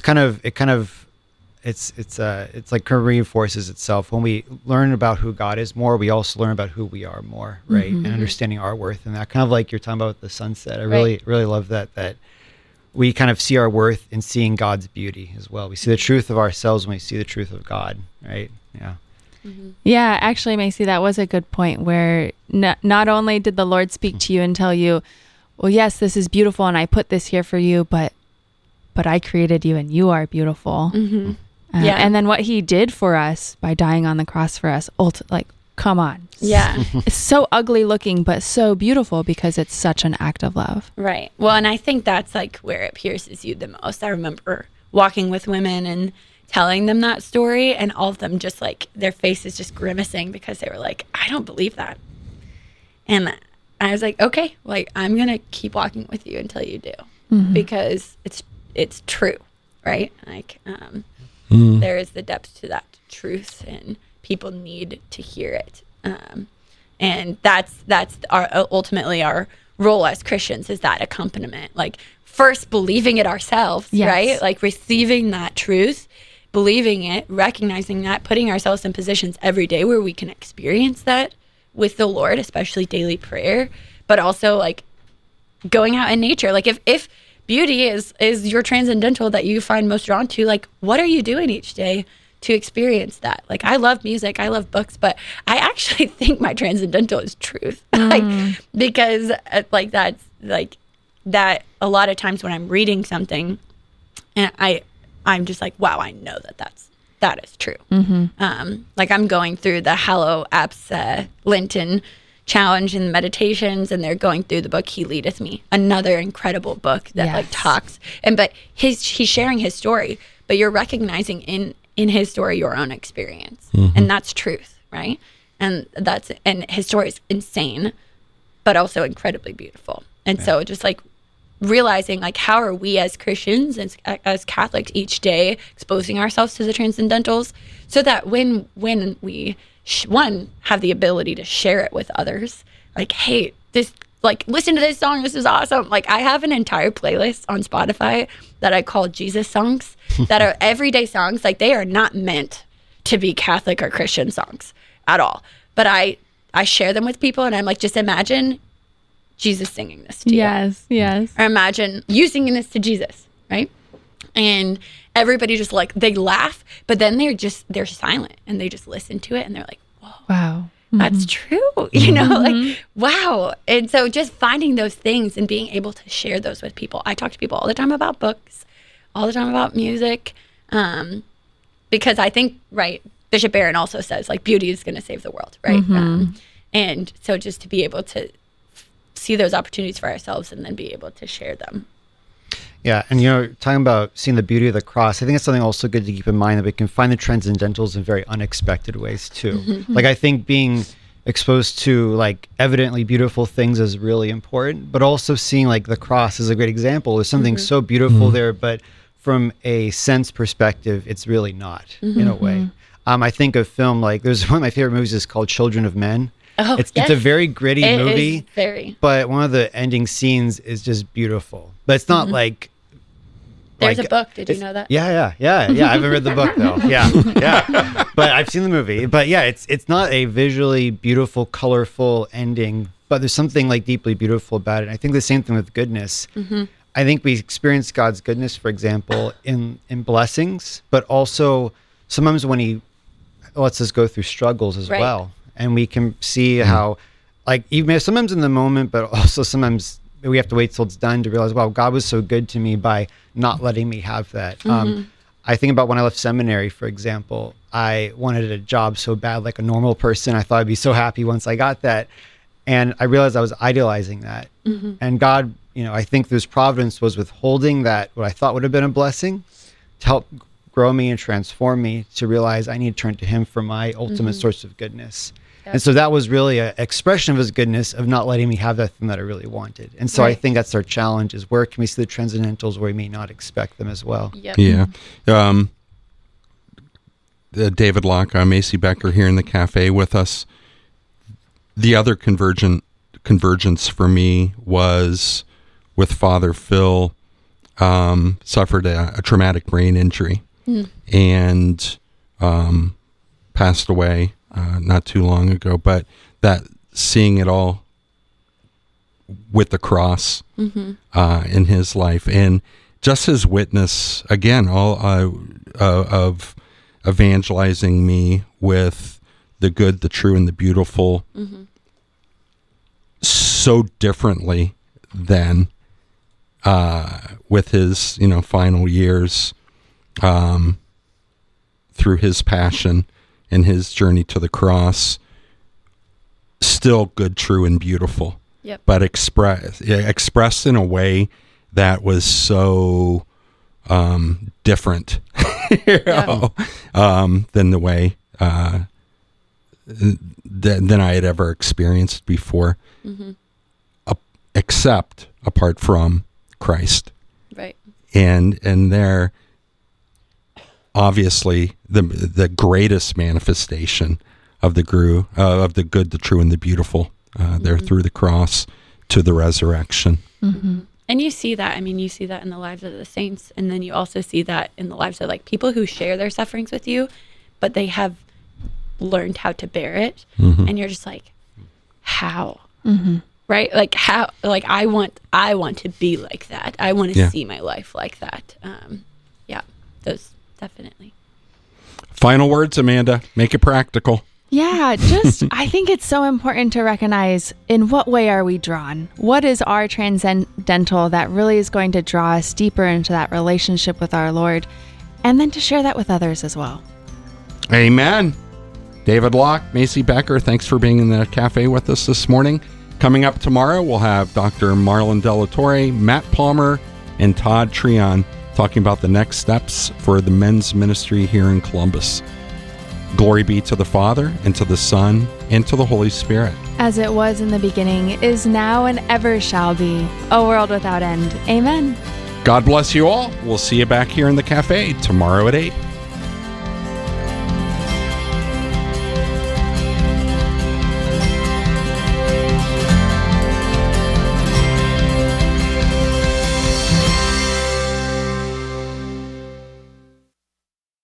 like reinforces itself when we learn about who God is more. We also learn about who we are more, right? And understanding our worth, and that kind of like you're talking about with the sunset. I really love that we kind of see our worth in seeing God's beauty as well. We see the truth of ourselves when we see the truth of God, right? Yeah. Yeah, actually, Macy, that was a good point where not only did the Lord speak to you and tell you, well, yes, this is beautiful and I put this here for you, but I created you and you are beautiful. And then what he did for us by dying on the cross for us, like, come on. Yeah. It's so ugly looking, but so beautiful because it's such an act of love. Right. Well, and I think that's like where it pierces you the most. I remember walking with women and telling them that story, and all of them just like their faces just grimacing because they were like, I don't believe that. And I was like, okay, like I'm gonna keep walking with you until you do, because it's true, right? Like there is the depth to that truth, and people need to hear it. And that's our ultimately our role as Christians, is that accompaniment, like first believing it ourselves, right? Like receiving that truth, believing it, recognizing that, putting ourselves in positions every day where we can experience that with the Lord, especially daily prayer, but also like going out in nature. Like if beauty is your transcendental that you find most drawn to, like what are you doing each day to experience that? Like I love music, I love books, but I actually think my transcendental is truth. Like because like that's like that a lot of times when I'm reading something and I'm just like, wow, I know that is true. Like I'm going through the Hallow Apps Lenten challenge and meditations, and they're going through the book He Leadeth Me, another incredible book that like talks, but he's sharing his story, but you're recognizing in his story your own experience, and that's truth, right? And his story is insane, but also incredibly beautiful. And so just like realizing like how are we as Christians and as Catholics each day exposing ourselves to the transcendentals, so that when we have the ability to share it with others, like, hey, this, like, listen to this song, this is awesome. Like I have an entire playlist on Spotify that I call Jesus songs that are everyday songs. Like they are not meant to be Catholic or Christian songs at all, but I share them with people, and I'm like, just imagine Jesus singing this to you. Yes. Or imagine you singing this to Jesus, right? And everybody just like, they laugh, but then they're silent and they just listen to it and they're like, whoa. Wow. that's true. You know, like, wow. And so just finding those things and being able to share those with people. I talk to people all the time about books, all the time about music, because I think, right, Bishop Barron also says, like, beauty is going to save the world, right? And so just to be able to see those opportunities for ourselves and then be able to share them. Yeah, and talking about seeing the beauty of the cross, I think it's something also good to keep in mind that we can find the transcendentals in very unexpected ways too. Like, I think being exposed to like evidently beautiful things is really important, but also seeing like the cross is a great example. There's something so beautiful there, but from a sense perspective, it's really not in a way. I think of film, like there's one of my favorite movies is called Children of Men. Oh, it's a very gritty movie, is very. But one of the ending scenes is just beautiful. But it's not like. There's a book. Did you know that? Yeah. I haven't read the book though. Yeah. But I've seen the movie. But yeah, it's not a visually beautiful, colorful ending, but there's something like deeply beautiful about it. And I think the same thing with goodness. I think we experience God's goodness, for example, in blessings, but also sometimes when He lets us go through struggles as well. And we can see how, like, even sometimes in the moment, but also sometimes we have to wait till it's done to realize, wow, God was so good to me by not letting me have that. I think about when I left seminary, for example, I wanted a job so bad, like a normal person. I thought I'd be so happy once I got that. And I realized I was idealizing that. And God, I think through His providence was withholding that, what I thought would have been a blessing, to help grow me and transform me to realize I need to turn to Him for my ultimate source of goodness. And so that was really an expression of His goodness of not letting me have that thing that I really wanted. And so I think that's our challenge, is where can we see the transcendentals where we may not expect them as well. Yeah. David Locke, Macy Becker here in the cafe with us. The other convergence for me was with Father Phil, suffered a traumatic brain injury and passed away not too long ago, but that seeing it all with the cross in his life and just his witness again, all of evangelizing me with the good, the true, and the beautiful so differently than with his final years through his passion and his journey to the cross, still good, true, and beautiful, but expressed in a way that was so different than the way than I had ever experienced before, except apart from Christ. Right. And there, obviously, the greatest manifestation of the good, the true, and the beautiful, there through the cross to the resurrection. And you see that. I mean, you see that in the lives of the saints, and then you also see that in the lives of like people who share their sufferings with you, but they have learned how to bear it, and you're just like, how? Right? Like how? Like I want to be like that. I want to see my life like that. Those definitely. Final words, Amanda. Make it practical. Yeah, I think it's so important to recognize in what way are we drawn? What is our transcendental that really is going to draw us deeper into that relationship with our Lord, and then to share that with others as well. Amen. David Locke, Macy Becker, thanks for being in the cafe with us this morning. Coming up tomorrow, we'll have Dr. Marlon Delatorre, Matt Palmer, and Todd Treon talking about the next steps for the men's ministry here in Columbus. Glory be to the Father, and to the Son, and to the Holy Spirit. As it was in the beginning, is now, and ever shall be, a world without end. Amen. God bless you all. We'll see you back here in the cafe tomorrow at 8.